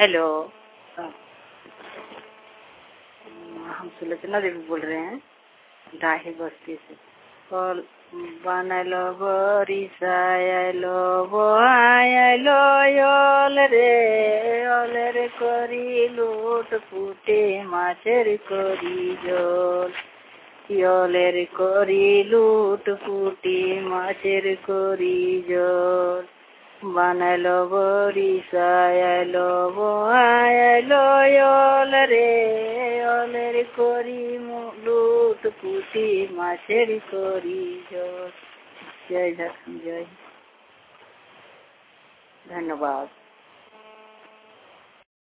Hello. अ, हम सुलोचना देवी बोल रहे हैं डाही बस्ती से। कल बनलो बरिसायलो बोआयलो ओल रे करी लूट फुटे माछेर करी जल ओलेर करी लूट फुटी माछेर करी जल বানাইলো বরিশায়লো বোয়াইলো ওলের করি লুট পুটি মাছের করি জয়। জয় ধন্যবাদ।